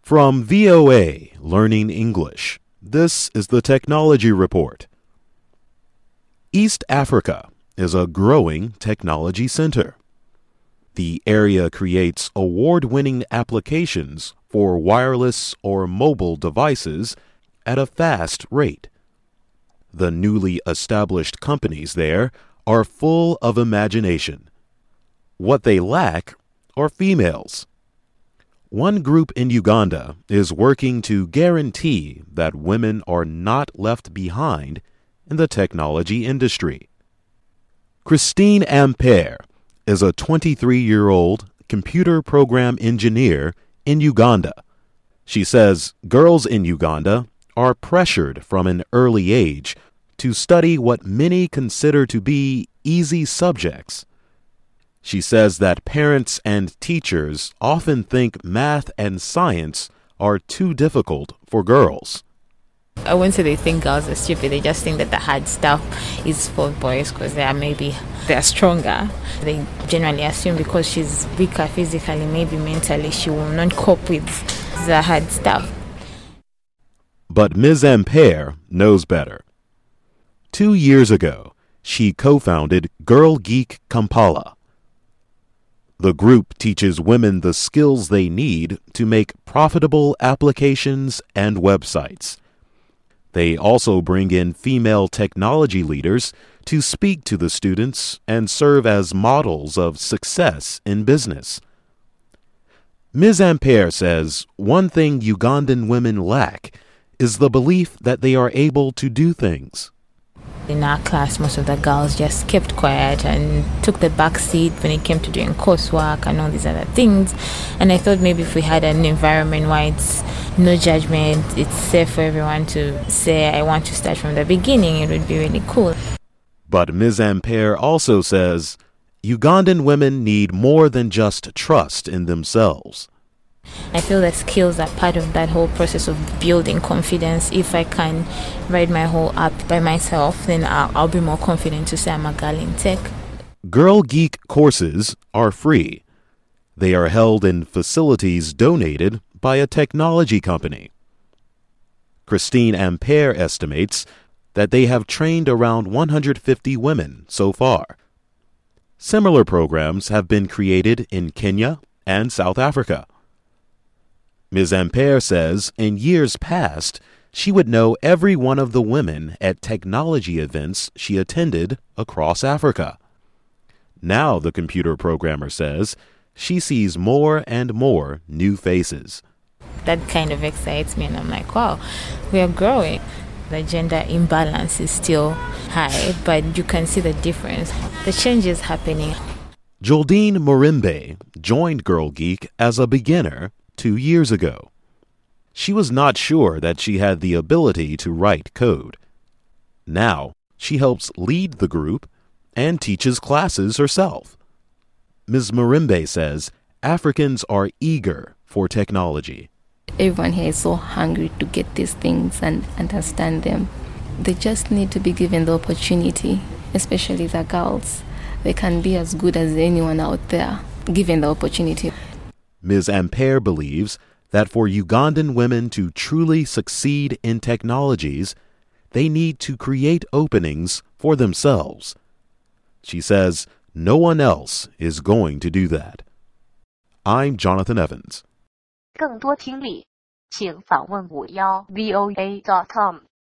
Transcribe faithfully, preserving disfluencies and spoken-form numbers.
From V O A Learning English, this is the Technology Report. East Africa is a growing technology center. The area creates award-winning applications for wireless or mobile devices at a fast rate. The newly established companies there are full of imagination. What they lack are females. One group in Uganda is working to guarantee that women are not left behind in the technology industry. Christine Ampere is a twenty-three-year-old computer program engineer in Uganda. She says girls in Uganda are pressured from an early age to study what many consider to be easy subjects. She says that parents and teachers often think math and science are too difficult for girls. I wouldn't say they think girls are stupid. They just think that the hard stuff is for boys because they are maybe they're stronger. They generally assume because she's weaker physically, maybe mentally, she will not cope with the hard stuff. But Miz Ampere knows better. Two years ago, she co-founded Girl Geek Kampala. The group teaches women the skills they need to make profitable applications and websites. They also bring in female technology leaders to speak to the students and serve as models of success in business. Miz Ampere says one thing Ugandan women lack is the belief that they are able to do things. In our class, most of the girls just kept quiet and took the back seat when it came to doing coursework and all these other things. And I thought maybe if we had an environment where it's no judgment, it's safe for everyone to say, I want to start from the beginning, it would be really cool. But Miz Ampere also says Ugandan women need more than just trust in themselves. I feel that skills are part of that whole process of building confidence. If I can write my whole app by myself, then I'll, I'll be more confident to say I'm a girl in tech. Girl Geek courses are free. They are held in facilities donated by a technology company. Christine Ampere estimates that they have trained around one hundred fifty women so far. Similar programs have been created in Kenya and South Africa. Miz Ampere says in years past, she would know every one of the women at technology events she attended across Africa. Now, the computer programmer says, she sees more and more new faces. That kind of excites me, and I'm like, wow, we are growing. The gender imbalance is still high, but you can see the difference. The change is happening. Joldine Morimbe joined Girl Geek as a beginner two years ago. She was not sure that she had the ability to write code. Now, she helps lead the group and teaches classes herself. Miz Morimbe says Africans are eager for technology. Everyone here is so hungry to get these things and understand them. They just need to be given the opportunity, especially the girls. They can be as good as anyone out there, given the opportunity. Miz Ampere believes that for Ugandan women to truly succeed in technologies, they need to create openings for themselves. She says no one else is going to do that. I'm Jonathan Evans. 更多听力，请访问五幺 V O A dot com。